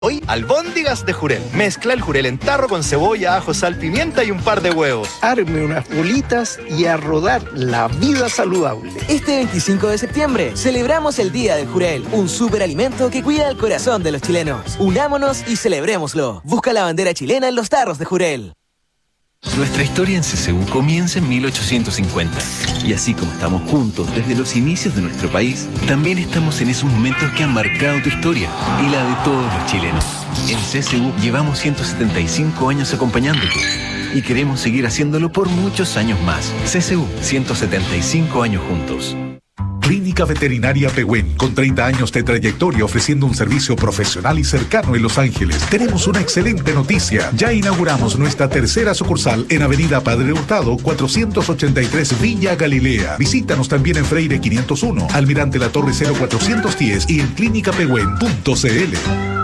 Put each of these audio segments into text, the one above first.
Hoy, albóndigas de jurel. Mezcla el jurel en tarro con cebolla, ajo, sal, pimienta y un par de huevos. Arme unas bolitas y a rodar la vida saludable. Este 25 de septiembre celebramos el Día del Jurel, un superalimento que cuida el corazón de los chilenos. Unámonos y celebrémoslo. Busca la bandera chilena en los tarros de jurel. Nuestra historia en CCU comienza en 1850. Y así como estamos juntos desde los inicios de nuestro país, también estamos en esos momentos que han marcado tu historia y la de todos los chilenos. En CCU llevamos 175 años acompañándote y queremos seguir haciéndolo por muchos años más. CCU, 175 años juntos. Clínica Veterinaria Pehuen, con 30 años de trayectoria ofreciendo un servicio profesional y cercano en Los Ángeles. Tenemos una excelente noticia. Ya inauguramos nuestra tercera sucursal en Avenida Padre Hurtado, 483 Villa Galilea. Visítanos también en Freire 501, Almirante La Torre 0410 y en clínicapehuen.cl.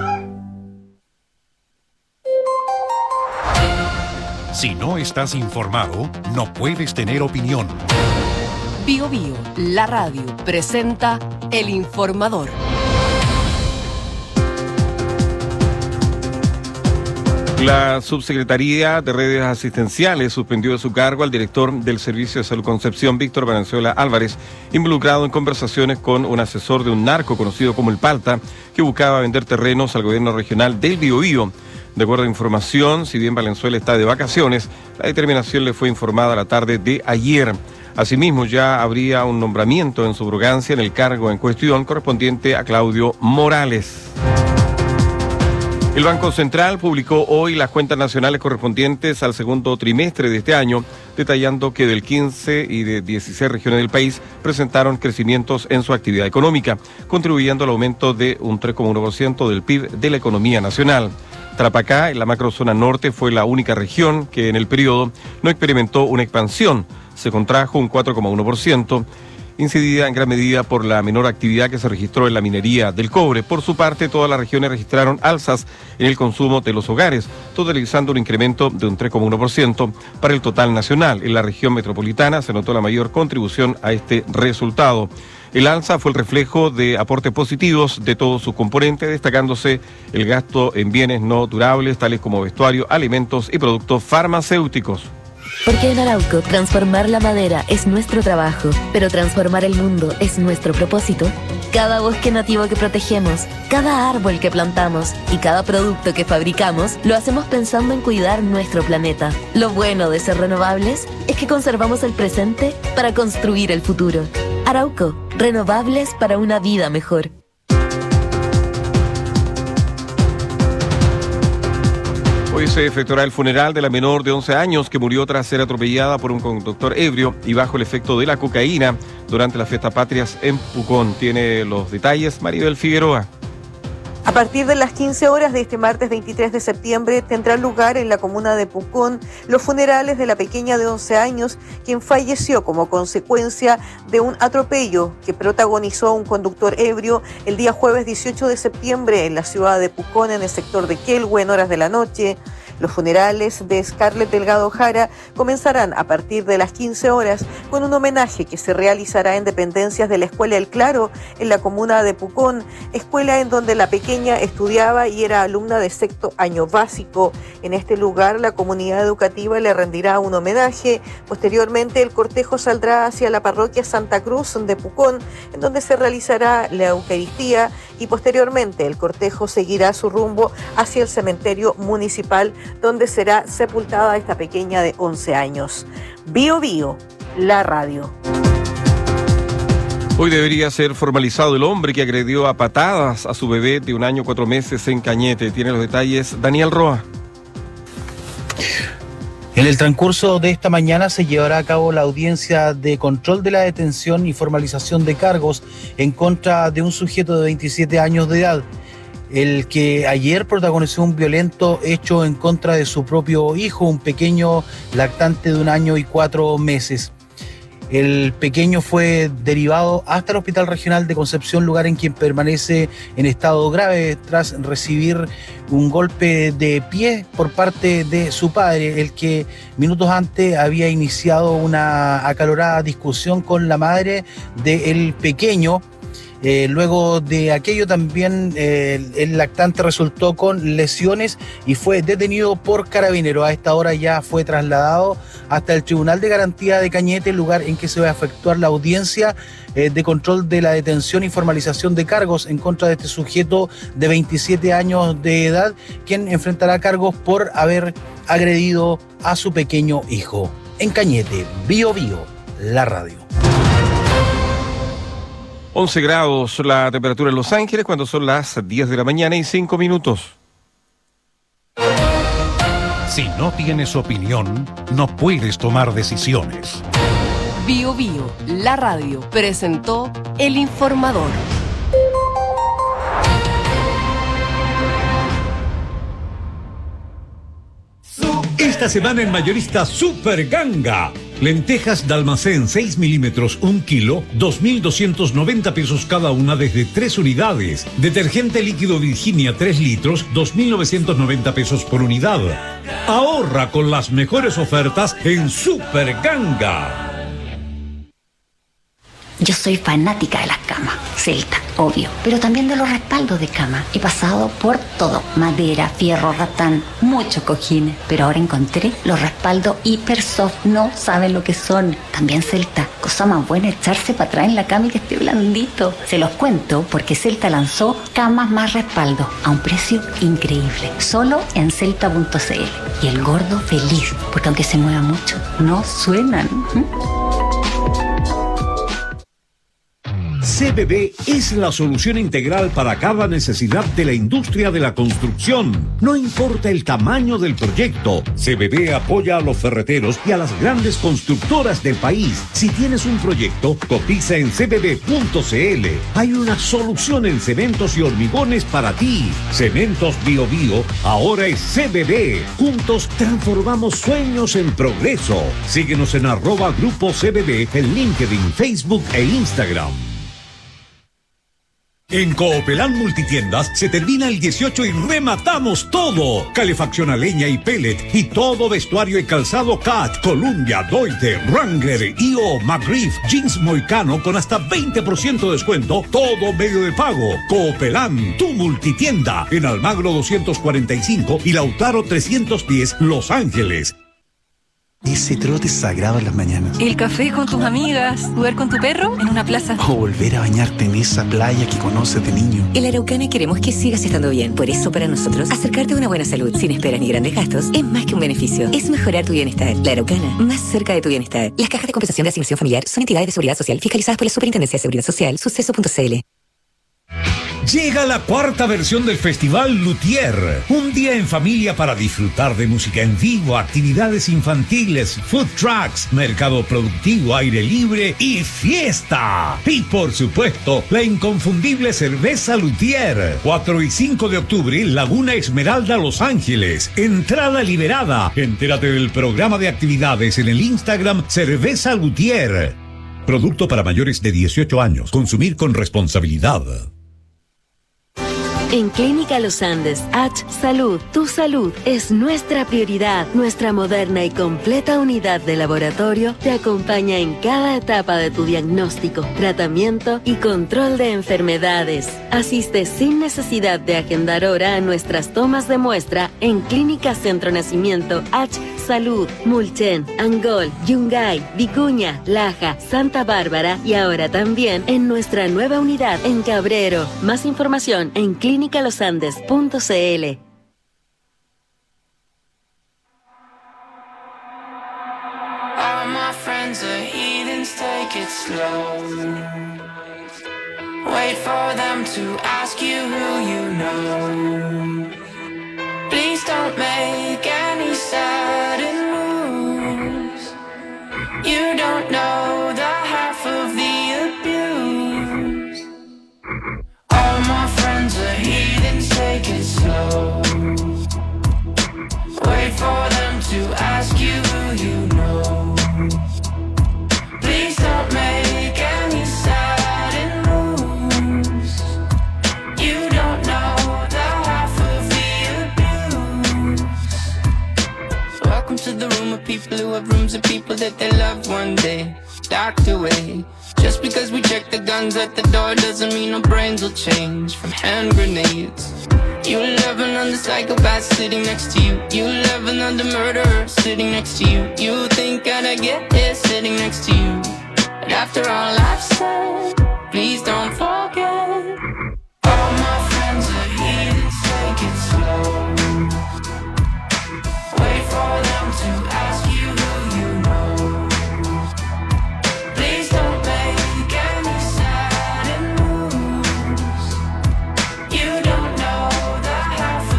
Si no estás informado, no puedes tener opinión. Bío Bío, la radio, presenta El Informador. La Subsecretaría de Redes Asistenciales suspendió de su cargo al director del Servicio de Salud Concepción, Víctor Valenzuela Álvarez, involucrado en conversaciones con un asesor de un narco conocido como El Palta, que buscaba vender terrenos al gobierno regional del Bío Bío. De acuerdo a información, si bien Valenzuela está de vacaciones, la determinación le fue informada la tarde de ayer. Asimismo, ya habría un nombramiento en subrogancia en el cargo en cuestión correspondiente a Claudio Morales. El Banco Central publicó hoy las cuentas nacionales correspondientes al segundo trimestre de este año, detallando que del 15 y de 16 regiones del país presentaron crecimientos en su actividad económica, contribuyendo al aumento de un 3,1% del PIB de la economía nacional. Tarapacá, en la macrozona norte, fue la única región que en el periodo no experimentó una expansión. Se contrajo un 4,1%, incidida en gran medida por la menor actividad que se registró en la minería del cobre. Por su parte, todas las regiones registraron alzas en el consumo de los hogares, totalizando un incremento de un 3,1% para el total nacional. En la región metropolitana se notó la mayor contribución a este resultado. El alza fue el reflejo de aportes positivos de todos sus componentes, destacándose el gasto en bienes no durables, tales como vestuario, alimentos y productos farmacéuticos. Porque en Arauco, transformar la madera es nuestro trabajo, pero transformar el mundo es nuestro propósito. Cada bosque nativo que protegemos, cada árbol que plantamos y cada producto que fabricamos, lo hacemos pensando en cuidar nuestro planeta. Lo bueno de ser renovables es que conservamos el presente para construir el futuro. Arauco, renovables para una vida mejor. Hoy se efectuará el funeral de la menor de 11 años que murió tras ser atropellada por un conductor ebrio y bajo el efecto de la cocaína durante las fiestas patrias en Pucón. Tiene los detalles Maribel Figueroa. A partir de las 15 horas de este martes 23 de septiembre tendrán lugar en la comuna de Pucón los funerales de la pequeña de 11 años, quien falleció como consecuencia de un atropello que protagonizó un conductor ebrio el día jueves 18 de septiembre en la ciudad de Pucón, en el sector de Quelhue, en horas de la noche. Los funerales de Scarlett Delgado Jara comenzarán a partir de las 15 horas con un homenaje que se realizará en dependencias de la Escuela El Claro en la comuna de Pucón, escuela en donde la pequeña estudiaba y era alumna de sexto año básico. En este lugar la comunidad educativa le rendirá un homenaje. Posteriormente el cortejo saldrá hacia la parroquia Santa Cruz de Pucón, en donde se realizará la Eucaristía, y posteriormente el cortejo seguirá su rumbo hacia el cementerio municipal, donde será sepultada esta pequeña de 11 años. Bío Bío, la radio. Hoy debería ser formalizado el hombre que agredió a patadas a su bebé de 1 año 4 meses en Cañete. Tiene los detalles Daniel Roa. En el transcurso de esta mañana se llevará a cabo la audiencia de control de la detención y formalización de cargos en contra de un sujeto de 27 años de edad, el que ayer protagonizó un violento hecho en contra de su propio hijo, un pequeño lactante de 1 año y 4 meses. El pequeño fue derivado hasta el Hospital Regional de Concepción, lugar en quien permanece en estado grave tras recibir un golpe de pie por parte de su padre, el que minutos antes había iniciado una acalorada discusión con la madre del pequeño Luego de aquello también el lactante resultó con lesiones y fue detenido por Carabineros. A esta hora ya fue trasladado hasta el Tribunal de Garantía de Cañete, el lugar en que se va a efectuar la audiencia de control de la detención y formalización de cargos en contra de este sujeto de 27 años de edad, quien enfrentará cargos por haber agredido a su pequeño hijo. En Cañete, Bío Bío, la radio. 11 grados la temperatura en Los Ángeles cuando son las 10 de la mañana y 5 minutos. Si no tienes opinión, no puedes tomar decisiones. Bío Bío, la radio, presentó El Informador. Esta semana en Mayorista Super Ganga. Lentejas de almacén 6 milímetros, 1 kilo, 2.290 pesos cada una desde 3 unidades. Detergente líquido Virginia 3 litros, 2.990 pesos por unidad. Ahorra con las mejores ofertas en Super Ganga. Yo soy fanática de las camas, Celta, obvio, pero también de los respaldos de cama. He pasado por todo, madera, fierro, ratán, muchos cojines, pero ahora encontré los respaldos Hipersoft. No saben lo que son. También Celta, cosa más buena echarse para atrás en la cama y que esté blandito. Se los cuento porque Celta lanzó camas más respaldo a un precio increíble, solo en celta.cl. Y el gordo feliz, porque aunque se mueva mucho, no suenan. CBB es la solución integral para cada necesidad de la industria de la construcción. No importa el tamaño del proyecto, CBB apoya a los ferreteros y a las grandes constructoras del país. Si tienes un proyecto, cotiza en cbb.cl. Hay una solución en cementos y hormigones para ti. Cementos Bío Bío ahora es CBB. Juntos transformamos sueños en progreso. Síguenos en @Grupo CBB en LinkedIn, Facebook e Instagram. En Coopelán Multitiendas se termina el 18 y rematamos todo. Calefacción a leña y pellet y todo vestuario y calzado Cat, Columbia, Deuter, Wrangler, IO, McGriff, Jeans Moicano con hasta 20% de descuento, todo medio de pago. Coopelán, tu multitienda, en Almagro 245 y Lautaro 310, Los Ángeles. Ese trote sagrado en las mañanas. El café con tus amigas, jugar con tu perro en una plaza. O volver a bañarte en esa playa que conoces de niño. En La Araucana queremos que sigas estando bien. Por eso, para nosotros, acercarte a una buena salud sin esperas ni grandes gastos es más que un beneficio. Es mejorar tu bienestar. La Araucana, más cerca de tu bienestar. Las cajas de compensación de asignación familiar son entidades de seguridad social fiscalizadas por la Superintendencia de Seguridad Social, suceso.cl. Llega la cuarta versión del Festival Luthier. Un día en familia para disfrutar de música en vivo, actividades infantiles, food trucks, mercado productivo, aire libre y fiesta. Y por supuesto, la inconfundible cerveza Luthier. 4 y 5 de octubre, Laguna Esmeralda, Los Ángeles. Entrada liberada. Entérate del programa de actividades en el Instagram Cerveza Luthier. Producto para mayores de 18 años. Consumir con responsabilidad. En Clínica Los Andes, H Salud, tu salud es nuestra prioridad. Nuestra moderna y completa unidad de laboratorio te acompaña en cada etapa de tu diagnóstico, tratamiento y control de enfermedades. Asiste sin necesidad de agendar hora a nuestras tomas de muestra en Clínica Centro Nacimiento, H Salud, Mulchen, Angol, Yungay, Vicuña, Laja, Santa Bárbara y ahora también en nuestra nueva unidad en Cabrero. Más información en clinicalosandes.cl. All my friends are heathens, take it slow. Wait for them to ask you who you know. Please don't make any sudden moves. You don't know the half of the abuse. All my friends are heathens, take it slow. Wait for them to ask you who you know. Please don't make any sudden moves. You don't know the half of the abuse. Welcome to the room of people who have rooms of people that they love one day docked away. Just because we check the guns at the door doesn't mean our brains will change from hand grenades. You love another psychopath sitting next to you. You love another murderer sitting next to you. You think I'd get here sitting next to you. But after all I've said, please don't forget. All my friends are heathens, take it slow. Wait for them to ask you who you know. Please don't make any sudden moves. You don't know the half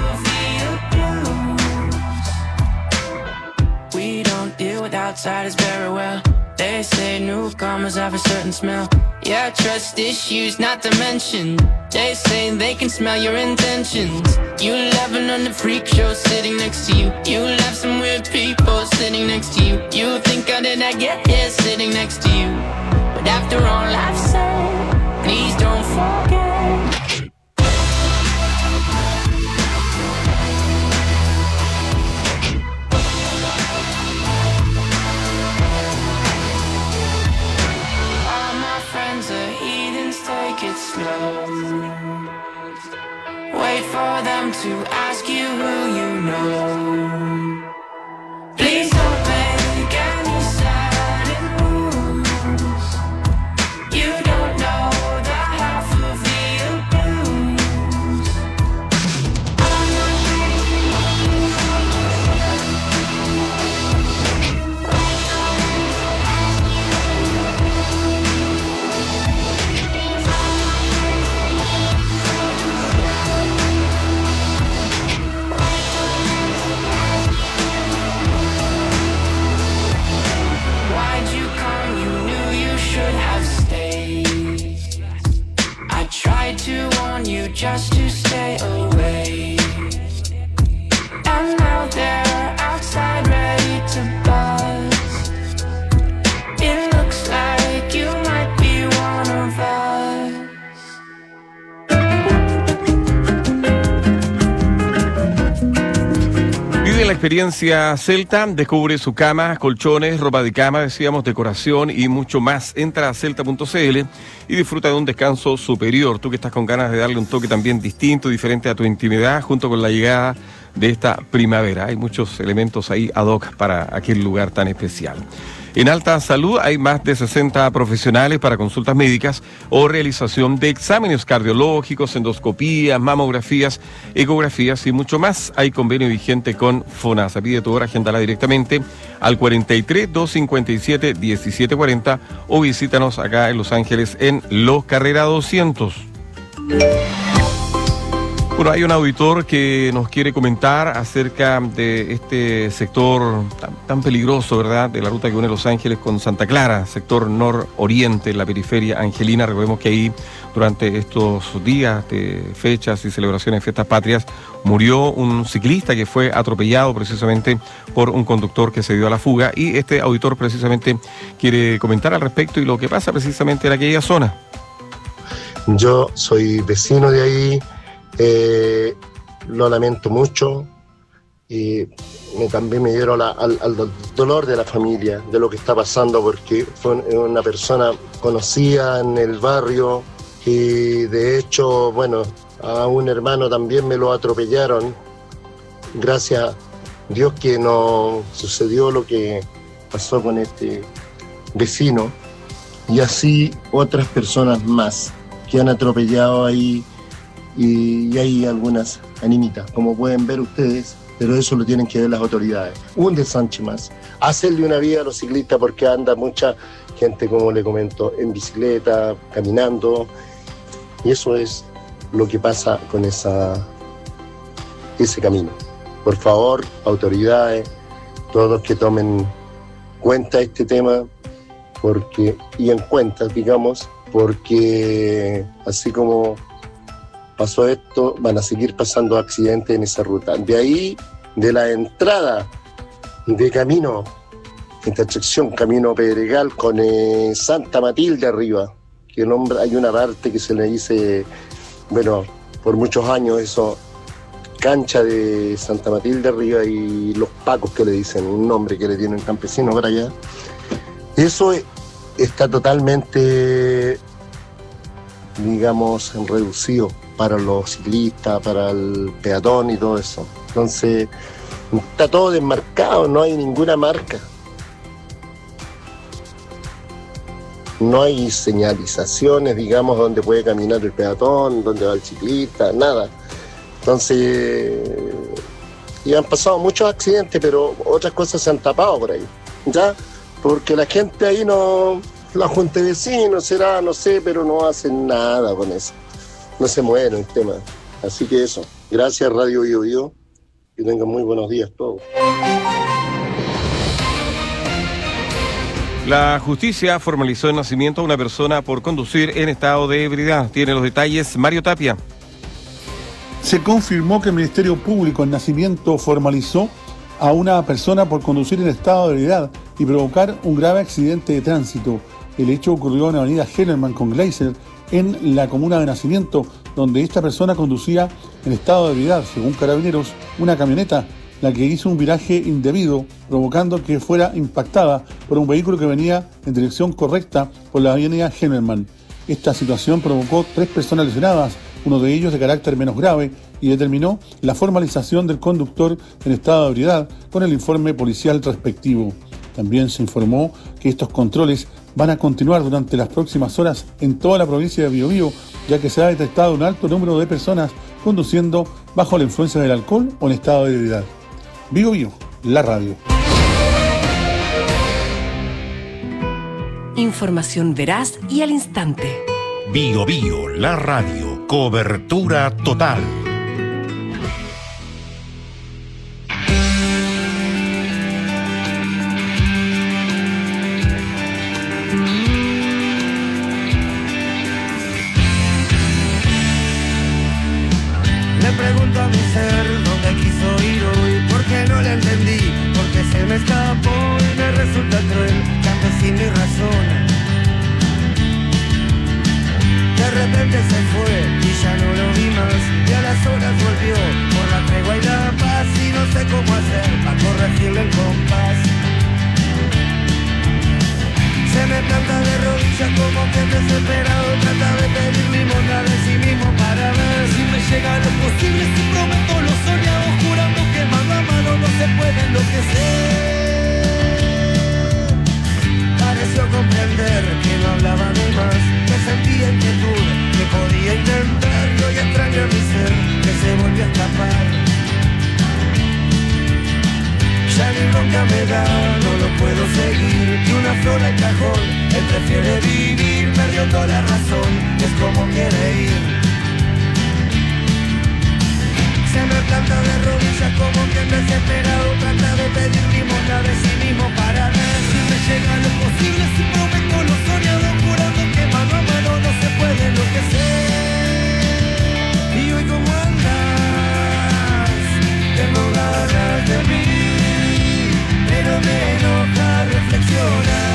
of the abuse. We don't deal with outsiders very well. They say newcomers have a certain smell. Yeah, trust issues not to mention. They say they can smell your intentions. You laughing on the freak show sitting next to you. You laugh some weird people sitting next to you. You think how did I get here sitting next to you. But after all I've said, please don't forget. Take it slow. Wait for them to ask you who you know. Please don't make any sudden moves. You don't know the half of the abuse. To warn you just to stay away. And now they're outside ready to buzz. It looks like you might be one of us. Vive la experiencia Celta, descubre su cama, colchones, ropa de cama, decíamos, decoración y mucho más. Entra a celta.cl y disfruta de un descanso superior. Tú que estás con ganas de darle un toque también distinto, diferente a tu intimidad, junto con la llegada de esta primavera. Hay muchos elementos ahí ad hoc para aquel lugar tan especial. En Alta Salud hay más de 60 profesionales para consultas médicas o realización de exámenes cardiológicos, endoscopías, mamografías, ecografías y mucho más. Hay convenio vigente con FONASA. Pide tu hora, agéndala directamente al 43-257-1740 o visítanos acá en Los Ángeles en Los Carrera 200. Bueno, hay un auditor que nos quiere comentar acerca de este sector tan peligroso, ¿verdad?, de la ruta que une Los Ángeles con Santa Clara, sector nororiente, la periferia angelina. Recordemos que ahí, durante estos días de fechas y celebraciones de fiestas patrias, murió un ciclista que fue atropellado precisamente por un conductor que se dio a la fuga. Y este auditor precisamente quiere comentar al respecto y lo que pasa precisamente en aquella zona. Yo soy vecino de ahí. Lo lamento mucho y también me dieron al dolor de la familia, de lo que está pasando, porque fue una persona conocida en el barrio y de hecho, bueno, a un hermano también me lo atropellaron. Gracias a Dios que no sucedió lo que pasó con este vecino, y así otras personas más que han atropellado ahí. Y hay algunas animitas, como pueden ver ustedes, pero eso lo tienen que ver las autoridades. Un desanche más. Hacerle una vía a los ciclistas, porque anda mucha gente, como le comento, en bicicleta, caminando. Y eso es lo que pasa con ese camino. Por favor, autoridades, todos que tomen cuenta este tema, y en cuenta, digamos, porque así como pasó esto, van a seguir pasando accidentes en esa ruta. De ahí, de la entrada de camino, intersección Camino Pedregal con Santa Matilde arriba, que hay una parte que se le dice, bueno, por muchos años eso, cancha de Santa Matilde arriba, y los pacos que le dicen, un nombre que le tienen campesinos para allá. Eso está totalmente, digamos, reducido para los ciclistas, para el peatón y todo eso. Entonces, está todo desmarcado, no hay ninguna marca. No hay señalizaciones, digamos, donde puede caminar el peatón, donde va el ciclista, nada. Entonces, y han pasado muchos accidentes, pero otras cosas se han tapado por ahí, ¿ya? Porque la gente ahí no, la junta de vecinos será, no sé, pero no hacen nada con eso. No se mueven el tema. Así que eso. Gracias, Radio Bio Bio. Que tengan muy buenos días todos. La justicia formalizó el nacimiento de una persona por conducir en estado de ebriedad. Tiene los detalles Mario Tapia. Se confirmó que el Ministerio Público en Nacimiento formalizó a una persona por conducir en estado de ebriedad y provocar un grave accidente de tránsito. El hecho ocurrió en la avenida Hellerman con Gleiser, en la comuna de Nacimiento, donde esta persona conducía en estado de ebriedad, según Carabineros, una camioneta, la que hizo un viraje indebido, provocando que fuera impactada por un vehículo que venía en dirección correcta por la avenida Hellerman. Esta situación provocó 3 personas lesionadas, uno de ellos de carácter menos grave, y determinó la formalización del conductor en estado de ebriedad con el informe policial respectivo. También se informó que estos controles van a continuar durante las próximas horas en toda la provincia de Biobío, ya que se ha detectado un alto número de personas conduciendo bajo la influencia del alcohol o en estado de ebriedad. Biobío, la radio. Información veraz y al instante. Bio Bio, la radio. Cobertura total. Le pregunto a mi ser dónde quiso ir hoy, porque no le entendí, porque se me escapó y me resulta cruel, cambio sin mi razón. De repente se fue y ya no lo vi más, y a las horas volvió por la tregua y la paz, y no sé cómo hacer para corregirle el compás. Se me planta de rodillas como que desesperado, trata de pedir limosna de sí mismo para ver si me llega lo posible, si prometo lo soñado, jurando que mano a mano no se puede enloquecer. Pareció comprender que no hablaba de más, que sentía inquietud, que podía intentar, y hoy extraño a mi ser, que se volvió a escapar. Ya ni bronca me da, no lo puedo seguir, y una flor al cajón, él prefiere vivir, perdió toda la razón, es como quiere ir. Se me planta de rodillas como quien desesperado, trata de pedir limosna de sí mismo para ver si me llega lo posible, si prometo lo soñado, jurando que mano a mano no se puede enloquecer. Y hoy como andas, tengo ganas de mí, pero me enoja reflexionar.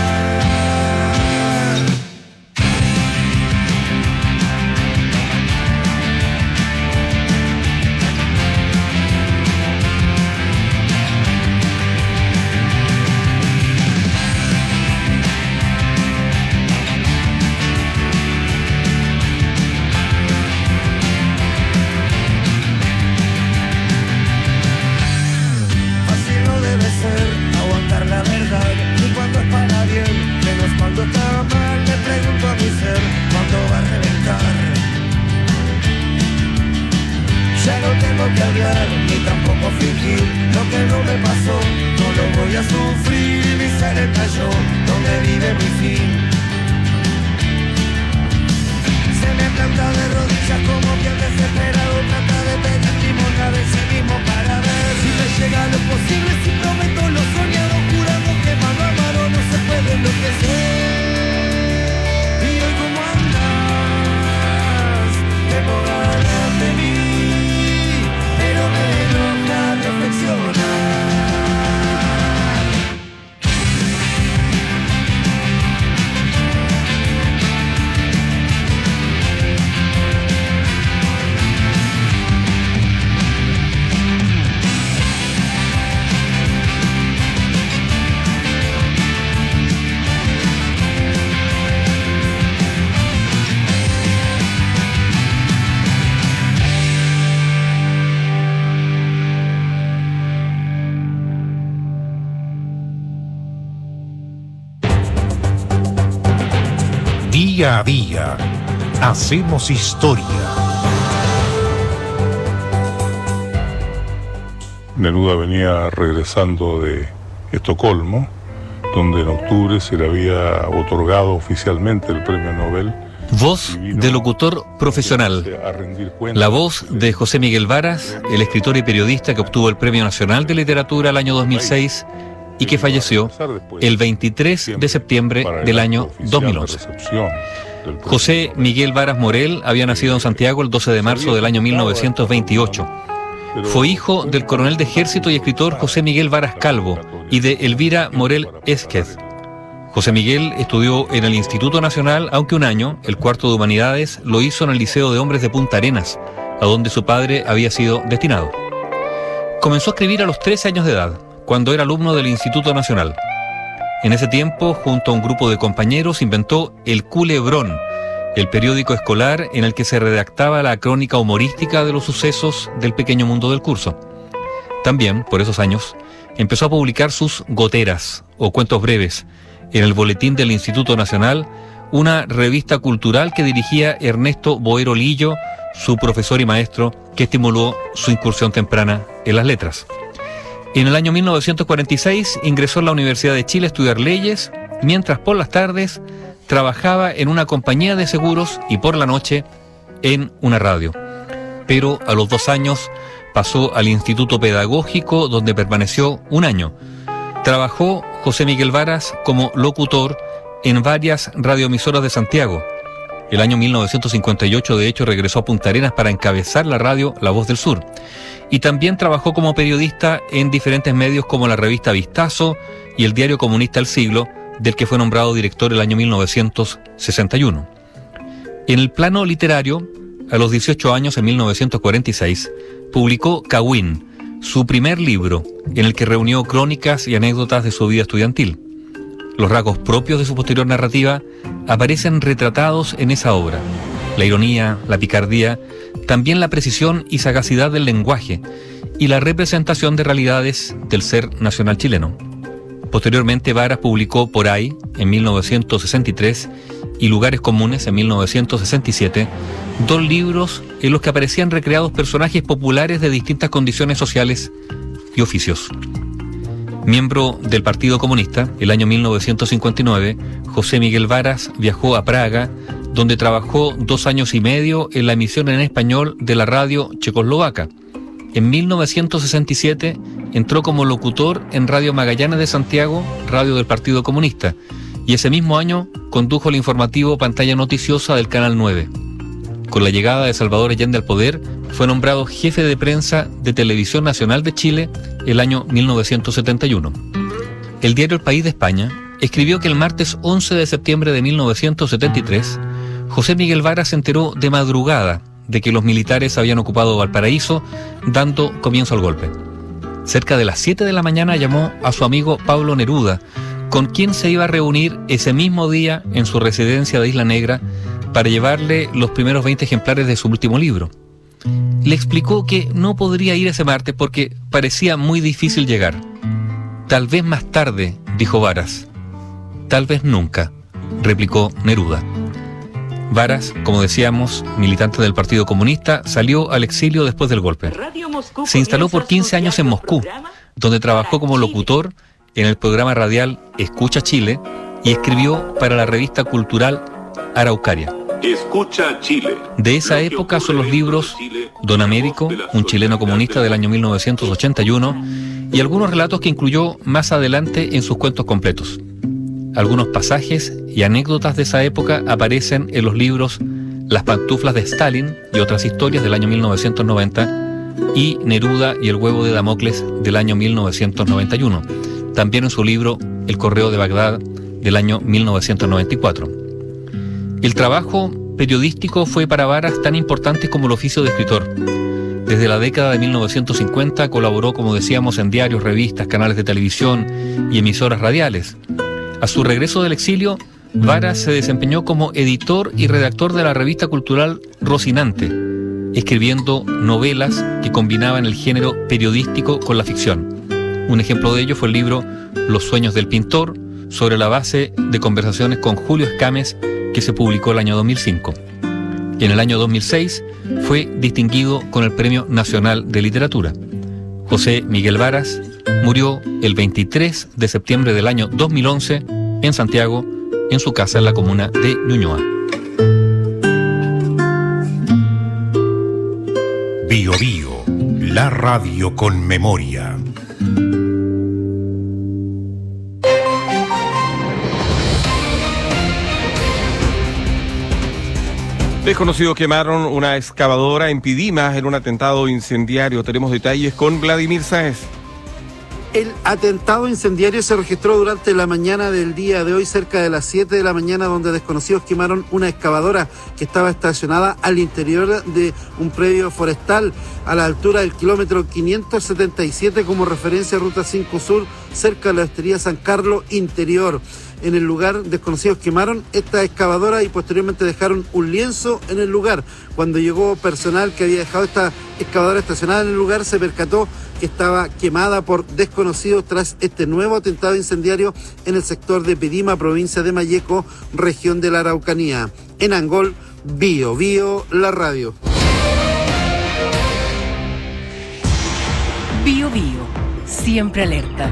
Día a día, hacemos historia. Neruda venía regresando de Estocolmo, donde en octubre se le había otorgado oficialmente el premio Nobel. Voz de locutor profesional. La voz de José Miguel Varas, el escritor y periodista que obtuvo el Premio Nacional de Literatura el año 2006 y que falleció el 23 de septiembre del año 2011. José Miguel Varas Morel había nacido en Santiago el 12 de marzo del año 1928. Fue hijo del coronel de ejército y escritor José Miguel Varas Calvo y de Elvira Morel Esquez. José Miguel estudió en el Instituto Nacional, aunque un año, el cuarto de Humanidades, lo hizo en el Liceo de Hombres de Punta Arenas, a donde su padre había sido destinado. Comenzó a escribir a los 13 años de edad, cuando era alumno del Instituto Nacional. En ese tiempo, junto a un grupo de compañeros, inventó El Culebrón, el periódico escolar en el que se redactaba la crónica humorística de los sucesos del pequeño mundo del curso. También, por esos años, empezó a publicar sus goteras, o cuentos breves, en el Boletín del Instituto Nacional, una revista cultural que dirigía Ernesto Boero Lillo, su profesor y maestro, que estimuló su incursión temprana en las letras. En el año 1946 ingresó a la Universidad de Chile a estudiar leyes, mientras por las tardes trabajaba en una compañía de seguros y por la noche en una radio. Pero a los 2 años pasó al Instituto Pedagógico, donde permaneció un año. Trabajó José Miguel Varas como locutor en varias radioemisoras de Santiago. El año 1958, de hecho, regresó a Punta Arenas para encabezar la radio La Voz del Sur. Y también trabajó como periodista en diferentes medios como la revista Vistazo y el diario comunista El Siglo, del que fue nombrado director el año 1961. En el plano literario, a los 18 años, en 1946, publicó Cagüín, su primer libro, en el que reunió crónicas y anécdotas de su vida estudiantil. Los rasgos propios de su posterior narrativa aparecen retratados en esa obra. La ironía, la picardía, también la precisión y sagacidad del lenguaje y la representación de realidades del ser nacional chileno. Posteriormente, Varas publicó Por ahí, en 1963, y Lugares comunes, en 1967, 2 libros en los que aparecían recreados personajes populares de distintas condiciones sociales y oficios. Miembro del Partido Comunista, el año 1959, José Miguel Varas viajó a Praga, donde trabajó 2 años y medio en la emisión en español de la radio checoslovaca. En 1967 entró como locutor en Radio Magallanes de Santiago, radio del Partido Comunista, y ese mismo año condujo el informativo Pantalla Noticiosa del Canal 9. Con la llegada de Salvador Allende al poder, fue nombrado jefe de prensa de Televisión Nacional de Chile el año 1971. El diario El País de España escribió que el martes 11 de septiembre de 1973, José Miguel Varas se enteró de madrugada de que los militares habían ocupado Valparaíso, dando comienzo al golpe. Cerca de las 7 de la mañana llamó a su amigo Pablo Neruda, con quien se iba a reunir ese mismo día en su residencia de Isla Negra para llevarle los primeros 20 ejemplares de su último libro. Le explicó que no podría ir ese martes porque parecía muy difícil llegar. Tal vez más tarde, dijo Varas. Tal vez nunca, replicó Neruda. Varas, como decíamos, militante del Partido Comunista, salió al exilio después del golpe. Se instaló por 15 años en Moscú, donde trabajó como locutor en el programa radial Escucha Chile y escribió para la revista cultural Araucaria. Escucha Chile. De esa época son los libros Don Américo, un chileno comunista del año 1981, y algunos relatos que incluyó más adelante en sus cuentos completos. Algunos pasajes y anécdotas de esa época aparecen en los libros Las pantuflas de Stalin y otras historias del año 1990 y Neruda y el huevo de Damocles del año 1991. También en su libro El correo de Bagdad del año 1994. El trabajo periodístico fue para Varas tan importante como el oficio de escritor. Desde la década de 1950 colaboró, como decíamos, en diarios, revistas, canales de televisión y emisoras radiales. A su regreso del exilio, Varas se desempeñó como editor y redactor de la revista cultural Rocinante, escribiendo novelas que combinaban el género periodístico con la ficción. Un ejemplo de ello fue el libro Los sueños del pintor, sobre la base de conversaciones con Julio Escames que se publicó el año 2005. En el año 2006 fue distinguido con el Premio Nacional de Literatura. José Miguel Varas murió el 23 de septiembre del año 2011 en Santiago, en su casa en la comuna de Ñuñoa. Bio Bio, la radio con memoria. Desconocidos quemaron una excavadora en Pidimas en un atentado incendiario. Tenemos detalles con Vladimir Sáez. El atentado incendiario se registró durante la mañana del día de hoy, cerca de las 7 de la mañana, donde desconocidos quemaron una excavadora que estaba estacionada al interior de un predio forestal a la altura del kilómetro 577 como referencia a Ruta 5 Sur, cerca de la hostería San Carlos Interior. En el lugar, desconocidos quemaron esta excavadora y posteriormente dejaron un lienzo en el lugar. Cuando llegó personal que había dejado esta excavadora estacionada en el lugar, se percató que estaba quemada por desconocidos tras este nuevo atentado incendiario en el sector de Pidima, provincia de Malleco, región de la Araucanía. En Angol, Bio Bio, la radio. Bio Bio, siempre alerta.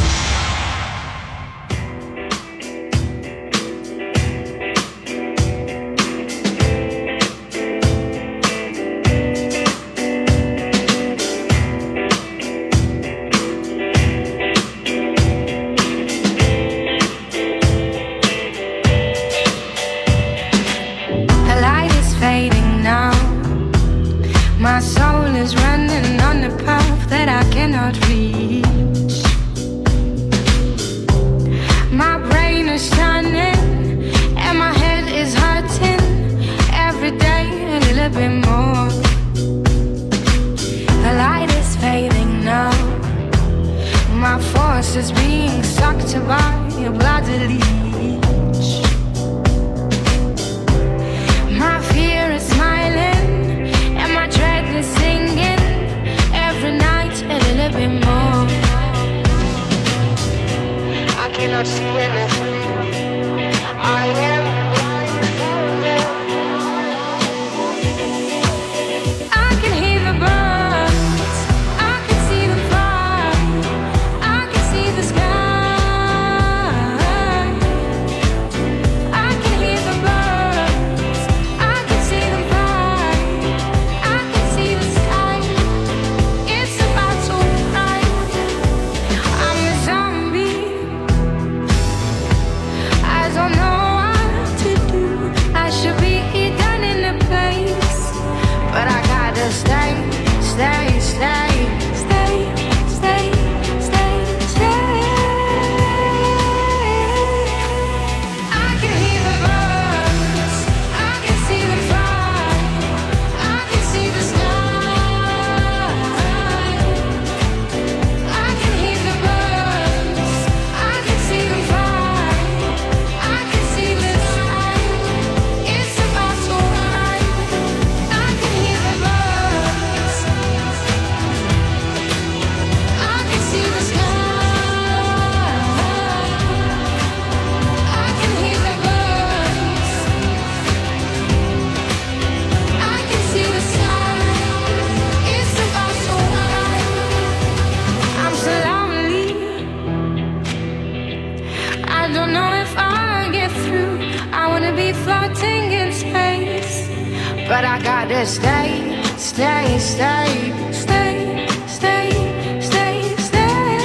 But I gotta stay, stay, stay, stay, stay, stay, stay.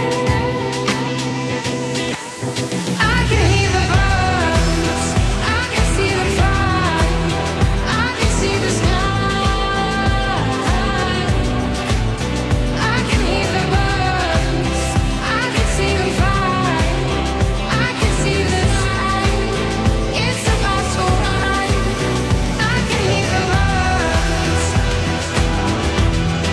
I can hear the birds, I can see the fire, I can see the sky. I can hear the birds, I can see the fire, I can see the sky. It's about to rise. I can hear the birds.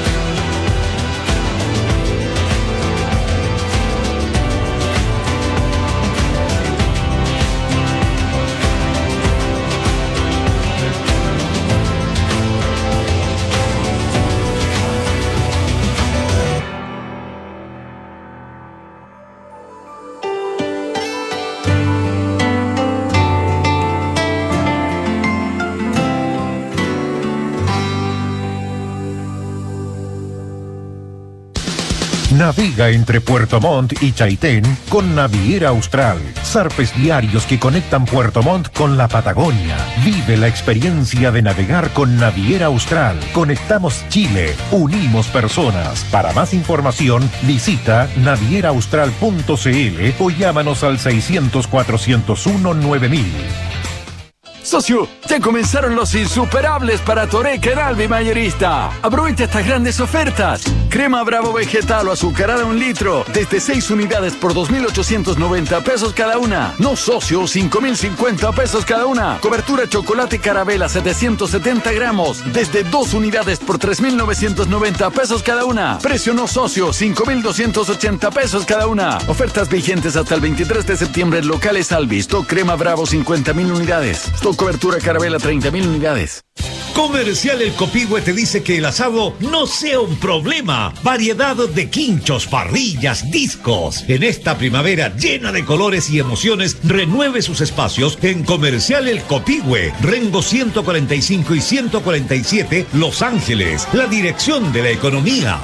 Navega entre Puerto Montt y Chaitén con Naviera Austral. Zarpes diarios que conectan Puerto Montt con la Patagonia. Vive la experiencia de navegar con Naviera Austral. Conectamos Chile, unimos personas. Para más información, visita navieraaustral.cl o llámanos al 600-401-9000. Socio, ya comenzaron los insuperables para Toreca en Albi Mayorista. Aprovecha estas grandes ofertas. Crema Bravo vegetal o azucarada 1 litro, desde 6 unidades por 2.890 pesos cada una. No socio, 5.050 pesos cada una. Cobertura chocolate carabela 770 gramos, desde 2 unidades por 3.990 pesos cada una. Precio no socio, 5.280 pesos cada una. Ofertas vigentes hasta el 23 de septiembre en locales Albi. Stock Crema Bravo 50.000 unidades. Stock cobertura carabela 30.000 unidades. Comercial El Copihue te dice que el asado no sea un problema. Variedad de quinchos, parrillas, discos. En esta primavera llena de colores y emociones, renueve sus espacios en Comercial El Copihue, Rengo 145 y 147, Los Ángeles, la dirección de la economía.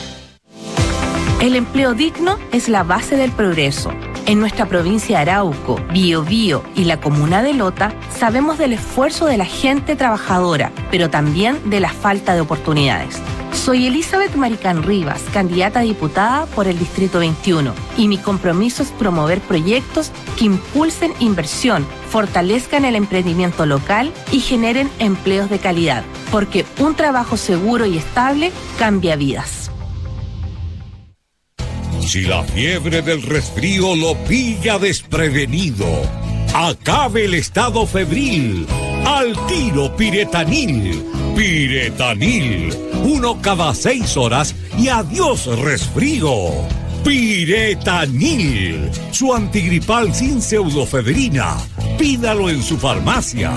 El empleo digno es la base del progreso. En nuestra provincia de Arauco, Biobío y la comuna de Lota, sabemos del esfuerzo de la gente trabajadora, pero también de la falta de oportunidades. Soy Elizabeth Maricán Rivas, candidata a diputada por el Distrito 21, y mi compromiso es promover proyectos que impulsen inversión, fortalezcan el emprendimiento local y generen empleos de calidad, porque un trabajo seguro y estable cambia vidas. Si la fiebre del resfrío lo pilla desprevenido, acabe el estado febril. Al tiro Piretanil. Piretanil. 1 cada 6 horas y adiós resfrío. Piretanil. Su antigripal sin pseudofebrina. Pídalo en su farmacia.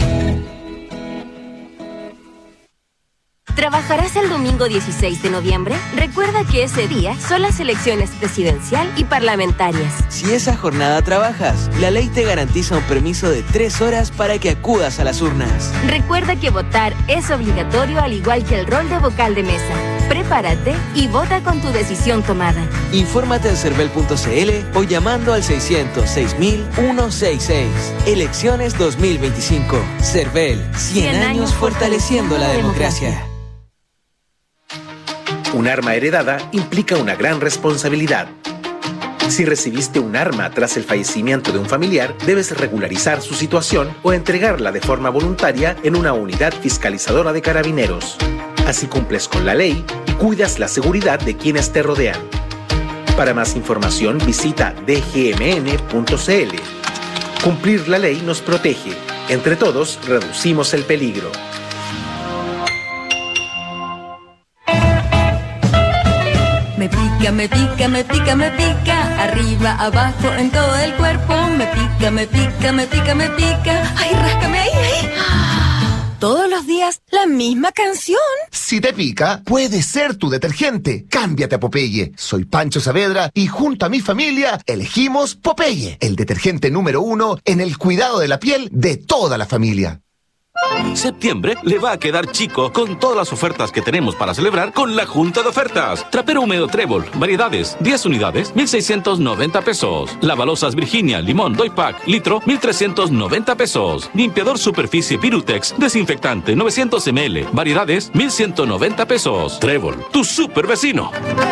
¿Trabajarás el domingo 16 de noviembre? Recuerda que ese día son las elecciones presidencial y parlamentarias. Si esa jornada trabajas, la ley te garantiza un permiso de 3 horas para que acudas a las urnas. Recuerda que votar es obligatorio, al igual que el rol de vocal de mesa. Prepárate y vota con tu decisión tomada. Infórmate en cervel.cl o llamando al 600-6000-166. Elecciones 2025. Cervel, 100 años fortaleciendo la democracia. Un arma heredada implica una gran responsabilidad. Si recibiste un arma tras el fallecimiento de un familiar, debes regularizar su situación o entregarla de forma voluntaria en una unidad fiscalizadora de Carabineros. Así cumples con la ley y cuidas la seguridad de quienes te rodean. Para más información, visita dgmn.cl. Cumplir la ley nos protege. Entre todos, reducimos el peligro. Me pica, me pica, me pica, me pica, arriba, abajo, en todo el cuerpo. Me pica, me pica, me pica, me pica. Ay, ráscame ahí, ahí. Todos los días, la misma canción. Si te pica, puede ser tu detergente. Cámbiate a Popeye. Soy Pancho Saavedra y junto a mi familia elegimos Popeye, el detergente número 1 en el cuidado de la piel de toda la familia. Septiembre le va a quedar chico con todas las ofertas que tenemos para celebrar con la Junta de Ofertas. Trapero húmedo Trébol, variedades, 10 unidades, 1.690 pesos. Lavalosas Virginia, limón, doy pack, litro, 1.390 pesos. Limpiador superficie Pirutex, desinfectante, 900 ml, variedades, 1.190 pesos. Trébol, tu super vecino.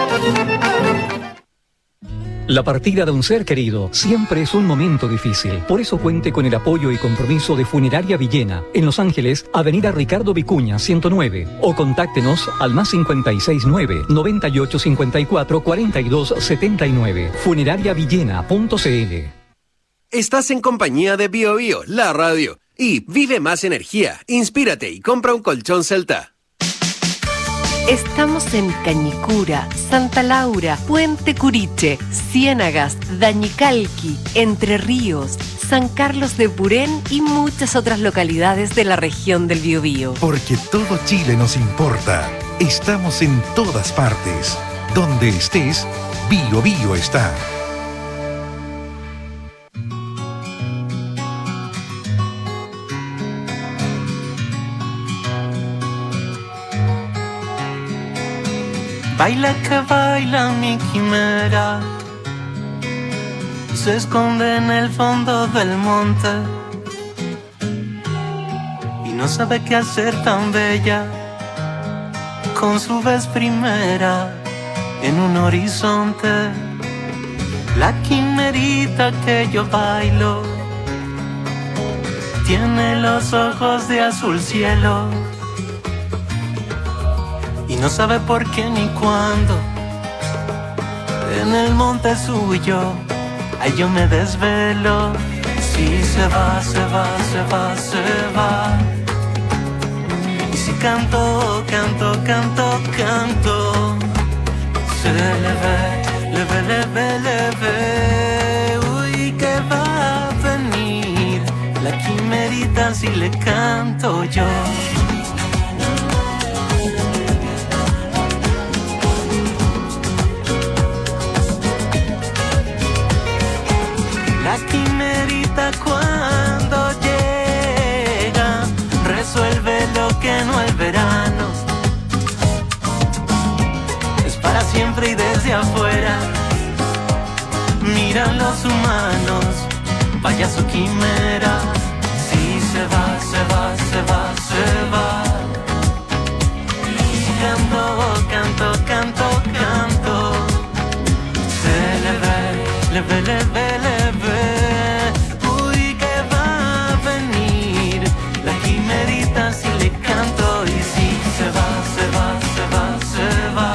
La partida de un ser querido siempre es un momento difícil. Por eso cuente con el apoyo y compromiso de Funeraria Villena, en Los Ángeles, Avenida Ricardo Vicuña, 109. O contáctenos al +569 9854 4279. Funerariavillena.cl. Estás en compañía de Biobío, la radio. Y vive más energía, inspírate y compra un colchón Celta. Estamos en Cañicura, Santa Laura, Puente Curiche, Ciénagas, Dañicalqui, Entre Ríos, San Carlos de Purén y muchas otras localidades de la región del Biobío. Porque todo Chile nos importa. Estamos en todas partes. Donde estés, Biobío está. Baila que baila mi quimera, se esconde en el fondo del monte y no sabe qué hacer tan bella con su vez primera en un horizonte. La quimerita que yo bailo tiene los ojos de azul cielo y no sabe por qué ni cuándo. En el monte suyo, ay, yo me desvelo. Si se va, se va, se va, se va. Y si canto, canto, canto, canto, se le ve, le ve, le ve, le ve. Uy, que va a venir la quimerita si le canto yo. La quimerita cuando llega resuelve lo que no el verano. Es para siempre y desde afuera miran los humanos. Vaya su quimera. Si se va, se va, se va, se va. Canto, canto, canto, canto. Se le ve, le ve, le ve, le ve. Uy, que va a venir la quimerita si le canto. Y si se va, se va, se va, se va.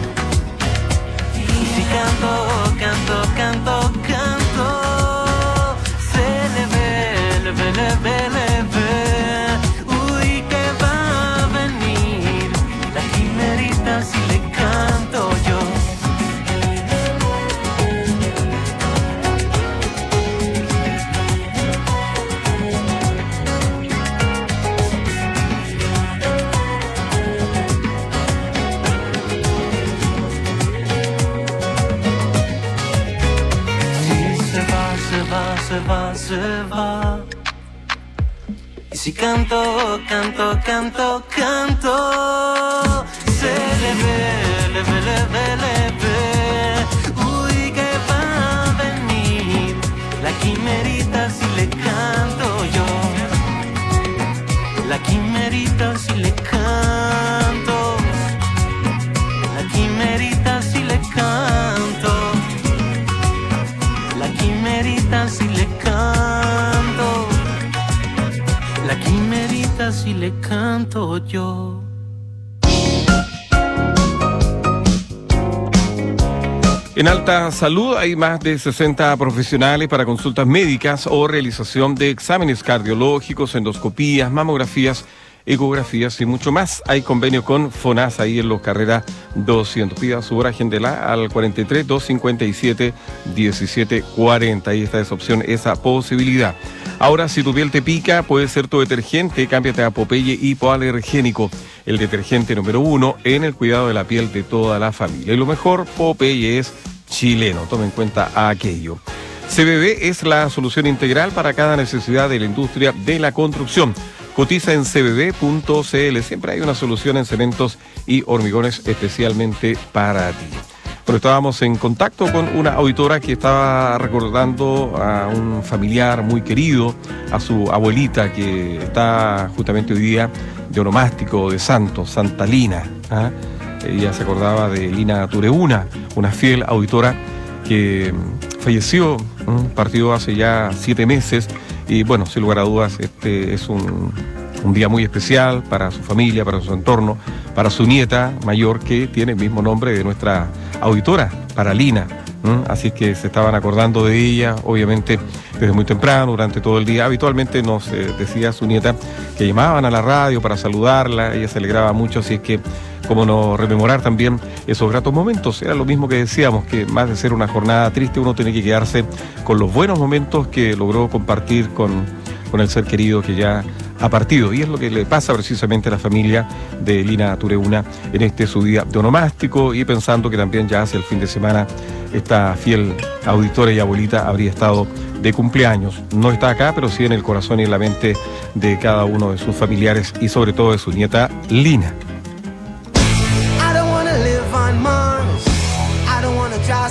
Y si canto, canto, canto, canto, se le ve, le ve, le ve, le ve. Uy, que va a venir la quimerita si le canto yo. Se va, se va. Y si canto, canto, canto, canto, se le ve, le ve, le ve, le ve. Uy, que va a venir la quimerita si le canto yo. La quimerita si le canto. La quimerita si le canto. La quimerita si le canto. La quimerita si le canto yo. En Alta Salud hay más de 60 profesionales para consultas médicas o realización de exámenes cardiológicos, endoscopías, mamografías, ecografías y mucho más. Hay convenio con FONASA ahí en Los Carreras 200. Pida su hora, agéndela al 43 257 1740. Ahí está esa opción, esa posibilidad. Ahora, si tu piel te pica, puede ser tu detergente. Cámbiate a Popeye Hipoalergénico, el detergente número 1 en el cuidado de la piel de toda la familia. Y lo mejor, Popeye es chileno. Tome en cuenta aquello. CBB es la solución integral para cada necesidad de la industria de la construcción. Cotiza en cbb.cl. Siempre hay una solución en cementos y hormigones especialmente para ti. Bueno, estábamos en contacto con una auditora que estaba recordando a un familiar muy querido, a su abuelita que está justamente hoy día de onomástico de santo, Santa Lina. Ella se acordaba de Lina Tureuna, una fiel auditora que falleció, partió hace ya 7 meses. Y bueno, sin lugar a dudas, este es un día muy especial para su familia, para su entorno, para su nieta mayor que tiene el mismo nombre de nuestra auditora, para Lina. Así que se estaban acordando de ella, obviamente, desde muy temprano, durante todo el día. Habitualmente nos decía su nieta que llamaban a la radio para saludarla, ella se alegraba mucho, así es que cómo no rememorar también esos gratos momentos. Era lo mismo que decíamos, que más de ser una jornada triste, uno tiene que quedarse con los buenos momentos que logró compartir con el ser querido que ya ha partido. Y es lo que le pasa precisamente a la familia de Lina Tureuna en su día de onomástico, y pensando que también ya hace el fin de semana esta fiel auditora y abuelita habría estado de cumpleaños. No está acá, pero sí en el corazón y en la mente de cada uno de sus familiares y sobre todo de su nieta Lina. I don't wanna live on my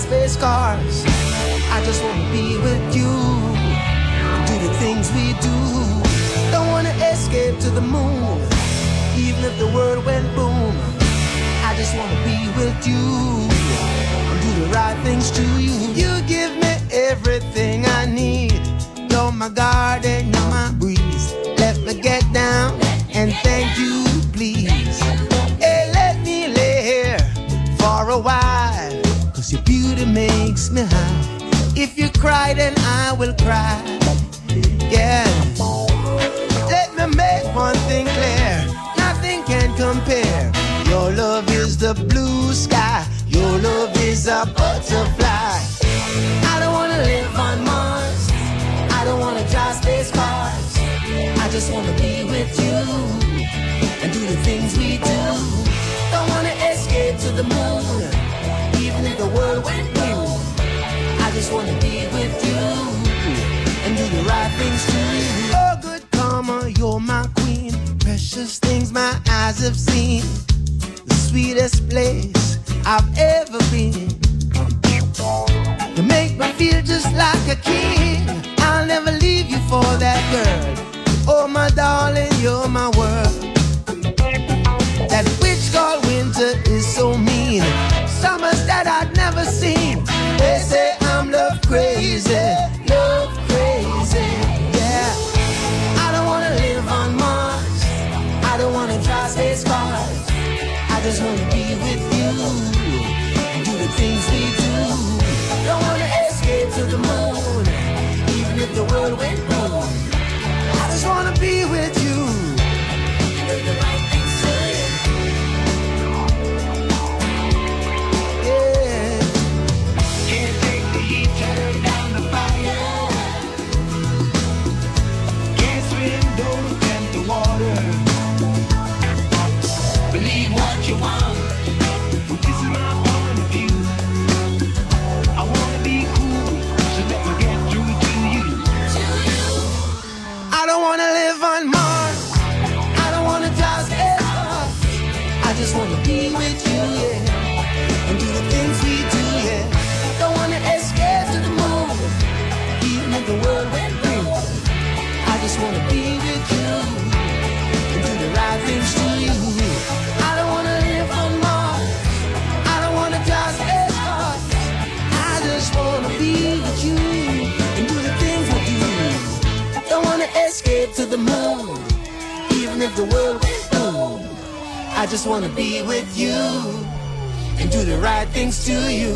space cars. I just wanna be with you, do the things we do. Don't wanna escape to the moon, even if the world went boom. I just wanna be with you, do the right things to you. You give me everything I need. You're my garden, you're my breeze. Let me get down and thank you, please. Hey, let me lay here for a while, 'cause your beauty makes me high. If you cry, then I will cry. Yeah. Let me make one thing clear, nothing can compare. Your love is the blue sky, your love is a butterfly. I don't wanna live on Mars, I don't wanna drive space cars. I just wanna be with you and do the things we do. Don't wanna escape to the moon, even if the world went blue. I just wanna be with you and do the right things to you. Oh, good karma, you're my queen. Precious things my eyes have seen. The sweetest place I've ever been. You make me feel just like a king. I'll never leave you for that girl. Oh, my darling, you're my world. That witch called winter is so mean. Summers that I'd never seen. They say I'm love crazy, yeah. I don't wanna live on Mars, I don't wanna drive space cars. I just wanna be with you and do the things we do. Don't wanna escape to the moon, even if the world went boom. I just wanna be with you and do the right things to you. Yeah. Can't take the heat, turn down the fire. Can't swim, don't tempt the water. Believe what you want, this is my point of view. I wanna be cool, so let me get through to you. I don't wanna live on Mars, I don't wanna drive space cars. I just wanna be with you, yeah, and do the things we do, yeah. Don't wanna escape to the moon, even if the world went blue. I just wanna be with you and do the right things to you. I don't wanna live on Mars, I don't wanna drive space cars. I just wanna be with you and do the things we do. Don't wanna escape to the moon, even if the world went boom. I just wanna be with you and do the right things to you.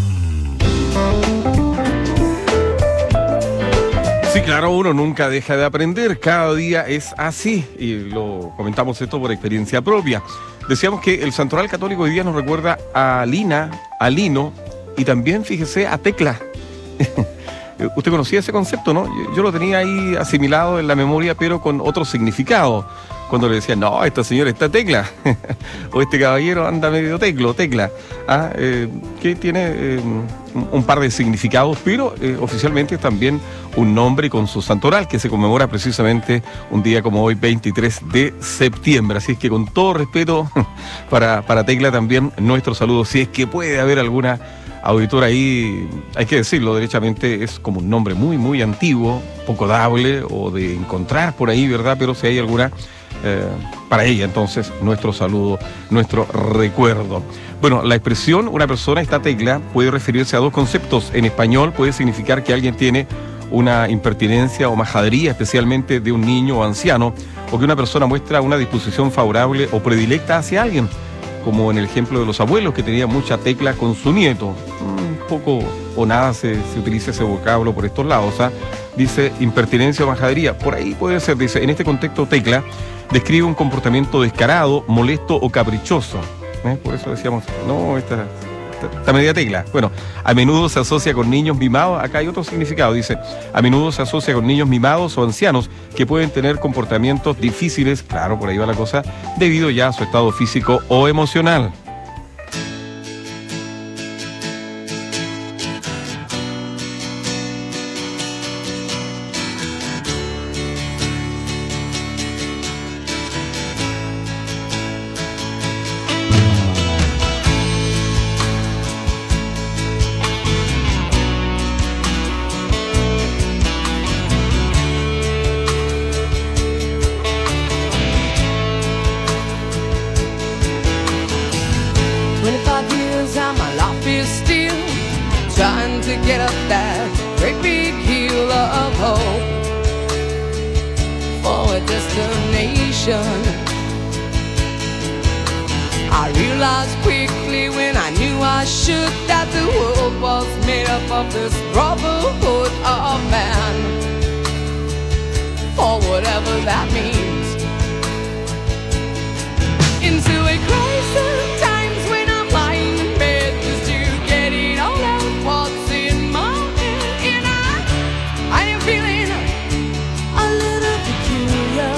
Sí, claro, uno nunca deja de aprender, cada día es así, y lo comentamos esto por experiencia propia. Decíamos que el Santoral Católico hoy día nos recuerda a Lina, a Lino y también, fíjese, a Tecla. Usted conocía ese concepto, ¿no? Yo lo tenía ahí asimilado en la memoria, pero con otro significado. Cuando le decían, no, esta señora está Tecla, o este caballero anda medio Tecla, que tiene un par de significados, pero oficialmente es también un nombre con su santoral, que se conmemora precisamente un día como hoy, 23 de septiembre. Así es que con todo respeto para Tecla también nuestro saludo, si es que puede haber alguna auditora ahí, hay que decirlo derechamente, es como un nombre muy, muy antiguo, poco dable o de encontrar por ahí, ¿verdad? Pero si hay alguna... para ella, entonces, nuestro saludo, nuestro recuerdo. Bueno, la expresión una persona está Tecla puede referirse a dos conceptos. En español puede significar que alguien tiene una impertinencia o majadería, especialmente de un niño o anciano, o que una persona muestra una disposición favorable o predilecta hacia alguien, como en el ejemplo de los abuelos que tenían mucha tecla con su nieto. Poco o nada se utiliza ese vocablo por estos lados, dice impertinencia o majadería, por ahí puede ser, dice, en este contexto Tecla describe un comportamiento descarado, molesto o caprichoso. Por eso decíamos, no, esta media Tecla. Bueno, a menudo se asocia con niños mimados, acá hay otro significado, dice, a menudo se asocia con niños mimados o ancianos que pueden tener comportamientos difíciles, claro, por ahí va la cosa, debido ya a su estado físico o emocional. solution. I realized quickly when I knew I should that the world was made up of this brotherhood of man, or whatever that means. Into a crisis times when I'm lying in bed just to get it all out what's in my head, and I am feeling a little peculiar.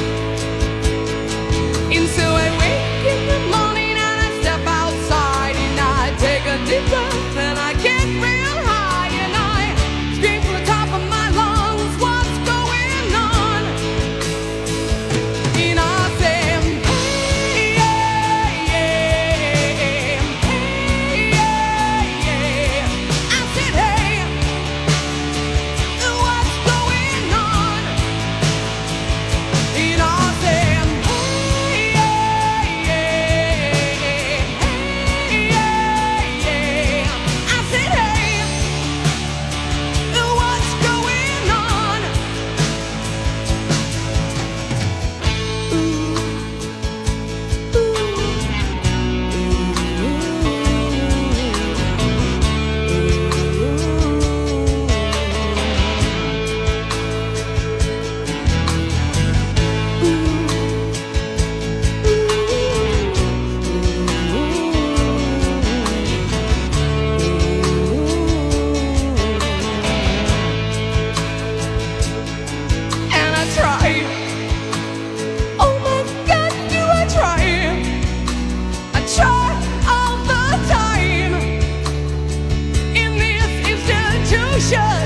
And so I wake in the morning and I step outside and I take a deep breath and I get real high and I scream from the top of my lungs, what's going on? And I say, hey, yeah, yeah, hey, yeah, yeah. I said, hey, what's going on? And I say, hey, yeah, yeah, hey, yeah, yeah. I said, hey, what's going on? And I try. Oh my God, do I try? I try all the time in this institution,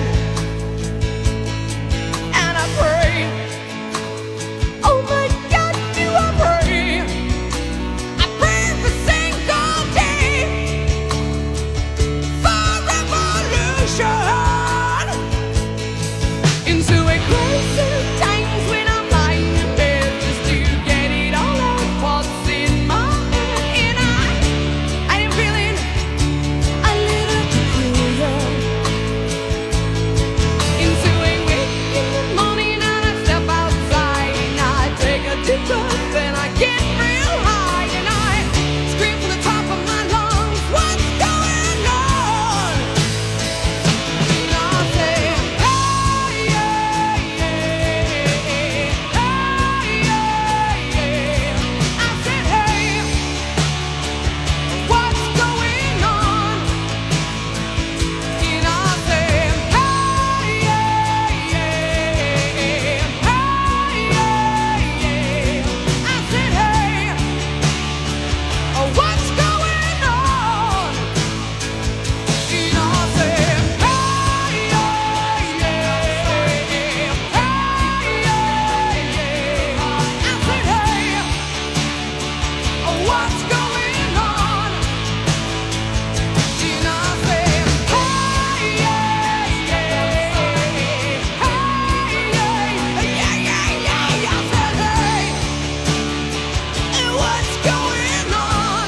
and I pray. Oh my God, do I pray? I pray every single day for revolution. Into a crisis times when I'm lying in bed just to get it all out what's in my head, and I am feeling a little peculiar. Into a wake in the morning and I step outside and I take a deep breath and I get real high and I scream from the top of my lungs, what's going on? And I say, hey, yeah, yeah, hey, yeah, yeah. I said, hey, what's going on? And I say, hey, yeah, yeah, hey, yeah, yeah. I said, hey, what's going on? And I say, hey, yeah, yeah, hey, yeah, yeah. I said, hey, what's going on? And I say, hey, yeah, yeah, hey, yeah, yeah, yeah. I said, hey, what's going on?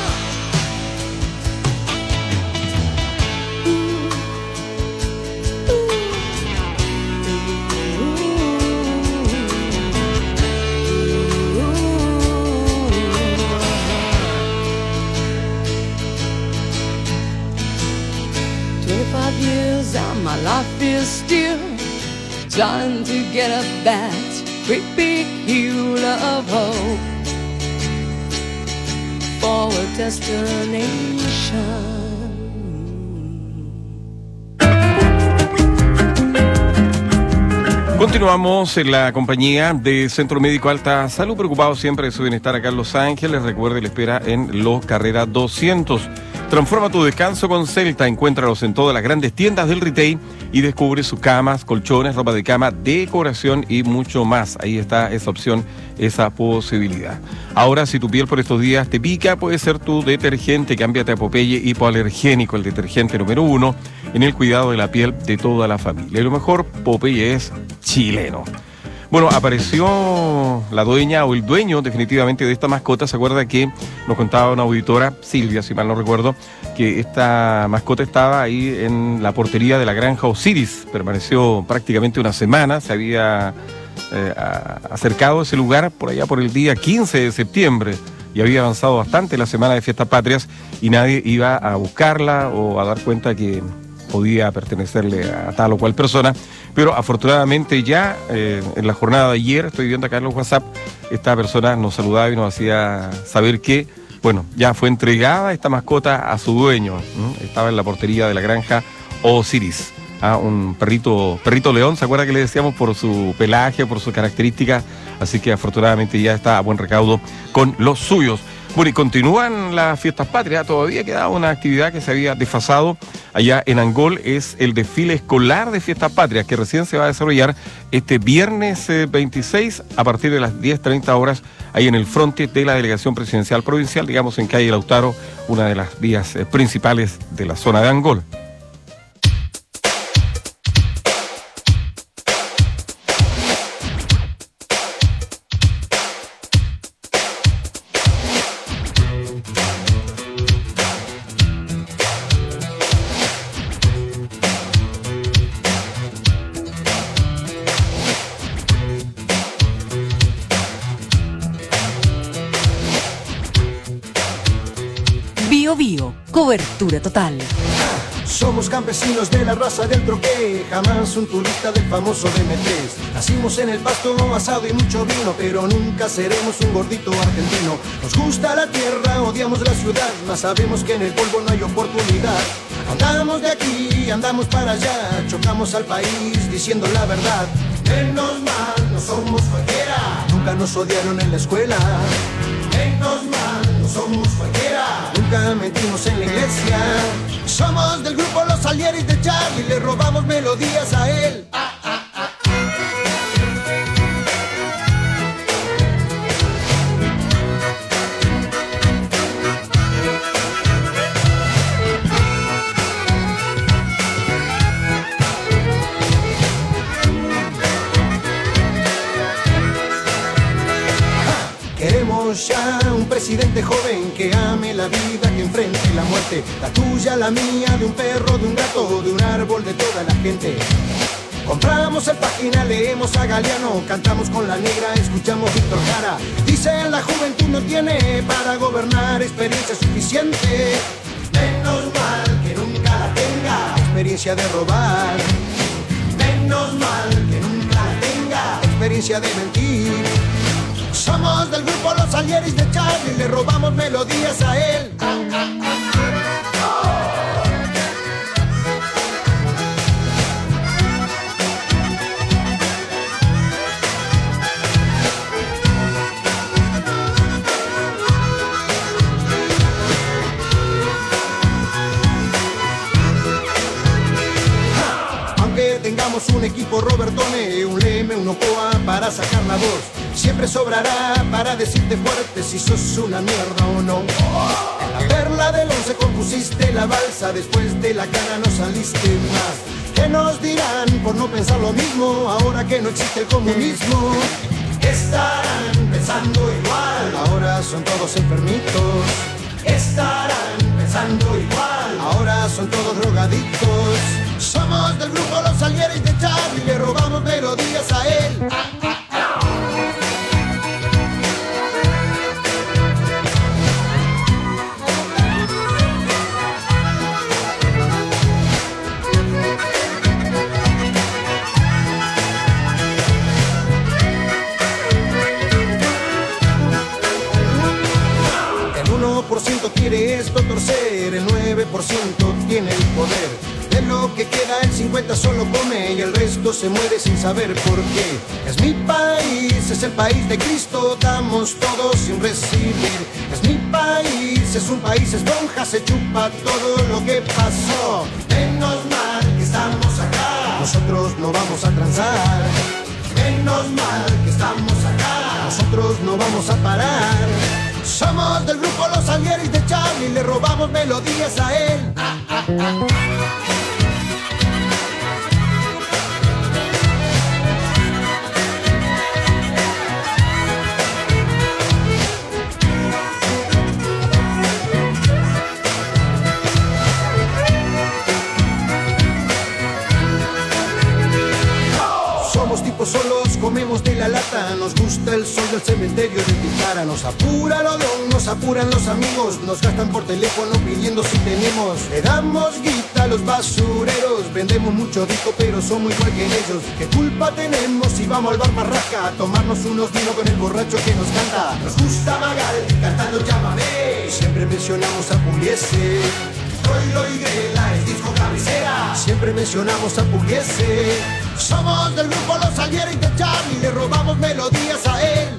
Years and my life is still trying to get up that great big hill of hope for a destination. Continuamos en la compañía de Centro Médico Alta Salud, preocupado siempre de su bienestar acá en Los Ángeles. Recuerde, le espera en Los Carrera 200. Transforma tu descanso con Celta. Encuéntralos en todas las grandes tiendas del retail y descubre sus camas, colchones, ropa de cama, decoración y mucho más. Ahí está esa opción, esa posibilidad. Ahora, si tu piel por estos días te pica, puede ser tu detergente. Cámbiate a Popeye Hipoalergénico, el detergente número 1 en el cuidado de la piel de toda la familia. Y lo mejor, Popeye es chileno. Bueno, apareció la dueña o el dueño definitivamente de esta mascota. ¿Se acuerda que nos contaba una auditora, Silvia, si mal no recuerdo, que esta mascota estaba ahí en la portería de la granja Osiris? Permaneció prácticamente una semana, se había acercado a ese lugar por allá por el día 15 de septiembre. Y había avanzado bastante la semana de Fiestas Patrias y nadie iba a buscarla o a dar cuenta que podía pertenecerle a tal o cual persona. Pero afortunadamente ya en la jornada de ayer, estoy viendo acá en los WhatsApp, esta persona nos saludaba y nos hacía saber que, bueno, ya fue entregada esta mascota a su dueño. Estaba en la portería de la granja Osiris. Un perrito león, ¿se acuerda que le decíamos por su pelaje, por sus características? Así que afortunadamente ya está a buen recaudo con los suyos. Bueno, y continúan las Fiestas Patrias, todavía quedaba una actividad que se había desfasado allá en Angol, es el desfile escolar de Fiestas Patrias, que recién se va a desarrollar este viernes 26 a partir de las 10:30 horas, ahí en el frente de la Delegación Presidencial Provincial, digamos en calle Lautaro, una de las vías principales de la zona de Angol. Bio Bio, cobertura total. Somos campesinos de la raza del troqué, jamás un turista del famoso DM3. Nacimos en el pasto, asado y mucho vino, pero nunca seremos un gordito argentino. Nos gusta la tierra, odiamos la ciudad, mas sabemos que en el polvo no hay oportunidad. Andamos de aquí, andamos para allá, chocamos al país diciendo la verdad. Menos mal, no somos cualquiera, nunca nos odiaron en la escuela. Menos mal, no somos cualquiera, nunca mentimos en la iglesia. Somos del grupo Los Salieris de Charlie, le robamos melodías a él. Queremos ya un presidente joven que ame la vida, que enfrente la muerte, la tuya, la mía, de un perro, de un gato, de un árbol, de toda la gente. Compramos el Página, leemos a Galeano, cantamos con la negra, escuchamos Víctor Jara. Dicen la juventud no tiene para gobernar experiencia suficiente. Menos mal que nunca la tenga, experiencia de robar. Menos mal que nunca la tenga, experiencia de mentir. Somos del grupo Los Salieris de Charlie, le robamos melodías a él. Aunque tengamos un equipo Robertone, un Leme, un Ocoa para sacar la voz, siempre sobrará para decirte fuerte si sos una mierda o no. En la perla del 11 compusiste la balsa, después de la cara no saliste más. ¿Qué nos dirán por no pensar lo mismo ahora que no existe el comunismo? Estarán pensando igual, ahora son todos enfermitos. Estarán pensando igual, ahora son todos drogadictos. Somos del grupo Los Salieris de Charlie, le robamos melodías a él. El 1% quiere esto torcer, el 9% tiene el poder. De lo que queda el 50 solo come y el resto se muere sin saber por qué. Es mi país, es el país de Cristo, damos todos sin recibir. Es mi país, es un país esponja, se chupa todo lo que pasó. Menos mal que estamos acá, nosotros no vamos a transar. Menos mal que estamos acá, nosotros no vamos a parar. Somos del grupo Los Salieris de Charlie, le robamos melodías a él. Somos tipos solos, comemos de lata. Nos gusta el sol del cementerio de Tijara. Nos apura el Odón, nos apuran los amigos. Nos gastan por teléfono pidiendo si tenemos. Le damos guita a los basureros. Vendemos mucho disco pero somos igual que ellos. ¿Qué culpa tenemos si vamos al bar Marraca a tomarnos unos vinos con el borracho que nos canta? Nos gusta Magal cantando Llámame. Siempre mencionamos a Pugliese. Troilo y Grela es disco cabecera. Siempre mencionamos a Pugliese. Somos del grupo Los Saliera y de Charlie. Le robamos melodías a él.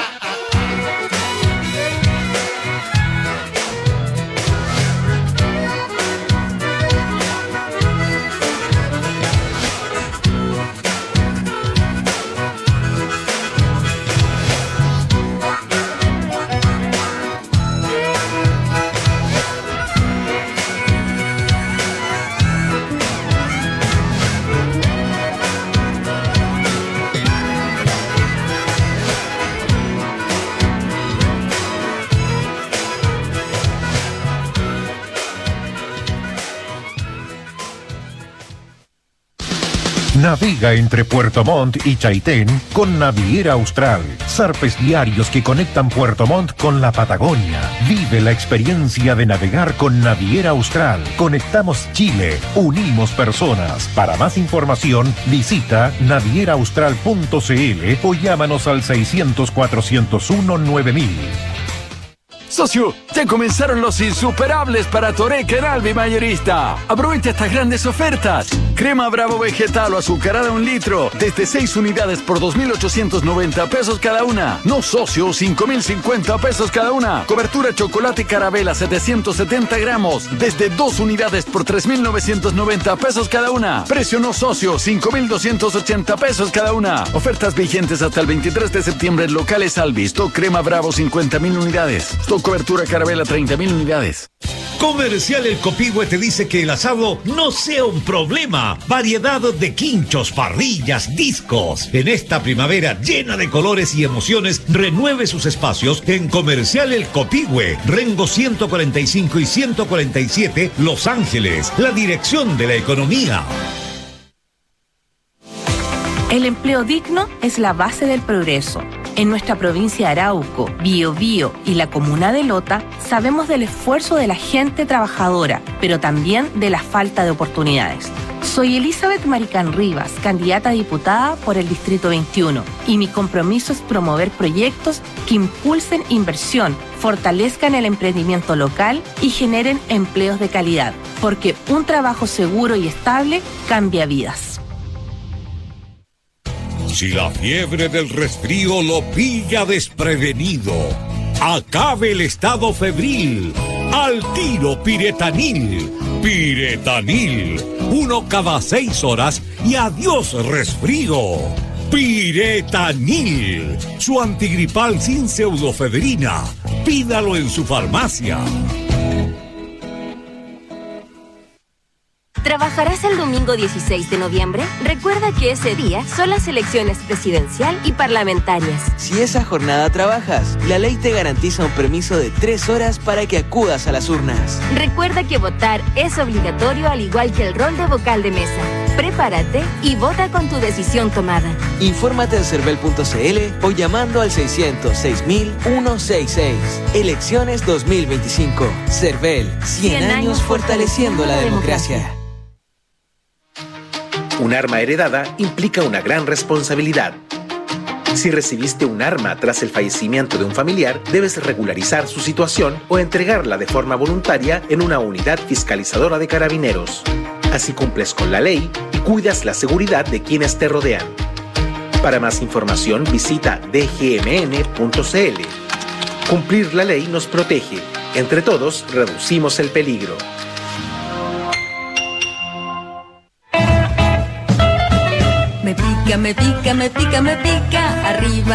Navega entre Puerto Montt y Chaitén con Naviera Austral. Zarpes diarios que conectan Puerto Montt con la Patagonia. Vive la experiencia de navegar con Naviera Austral. Conectamos Chile, unimos personas. Para más información, visita navieraaustral.cl o llámanos al 600-401-9000. Socio, ya comenzaron los insuperables para Toreca en Albi Mayorista. Aprovecha estas grandes ofertas. Crema Bravo vegetal o azucarada 1 litro, desde 6 unidades por 2.890 pesos cada una. No socio, 5.050 pesos cada una. Cobertura chocolate carabela 770 gramos, desde 2 unidades por 3.990 pesos cada una. Precio no socio, 5.280 pesos cada una. Ofertas vigentes hasta el 23 de septiembre en locales Albi. Stock Crema Bravo 50.000 unidades. Stock cobertura carabela 30.000 unidades. Comercial El Copihue te dice que el asado no sea un problema. Variedad de quinchos, parrillas, discos. En esta primavera llena de colores y emociones, renueve sus espacios en Comercial El Copihue, Rengo 145 y 147, Los Ángeles, la dirección de la economía. El empleo digno es la base del progreso. En nuestra provincia de Arauco, Biobío y la comuna de Lota, sabemos del esfuerzo de la gente trabajadora, pero también de la falta de oportunidades. Soy Elizabeth Maricán Rivas, candidata a diputada por el Distrito 21, y mi compromiso es promover proyectos que impulsen inversión, fortalezcan el emprendimiento local y generen empleos de calidad, porque un trabajo seguro y estable cambia vidas. Si la fiebre del resfrío lo pilla desprevenido, acabe el estado febril. Al tiro Piretanil. Piretanil. 1 cada 6 horas y adiós resfrío. Piretanil. Su antigripal sin pseudofebrina. Pídalo en su farmacia. ¿Trabajarás el domingo 16 de noviembre? Recuerda que ese día son las elecciones presidencial y parlamentarias. Si esa jornada trabajas, la ley te garantiza un permiso de 3 horas para que acudas a las urnas. Recuerda que votar es obligatorio al igual que el rol de vocal de mesa. Prepárate y vota con tu decisión tomada. Infórmate en cervel.cl o llamando al 600-6000-166. Elecciones 2025. Cervel, 100 años fortaleciendo la democracia. Un arma heredada implica una gran responsabilidad. Si recibiste un arma tras el fallecimiento de un familiar, debes regularizar su situación o entregarla de forma voluntaria en una unidad fiscalizadora de Carabineros. Así cumples con la ley y cuidas la seguridad de quienes te rodean. Para más información visita dgmn.cl. Cumplir la ley nos protege. Entre todos reducimos el peligro. Me pica, me pica, me pica, me pica, arriba.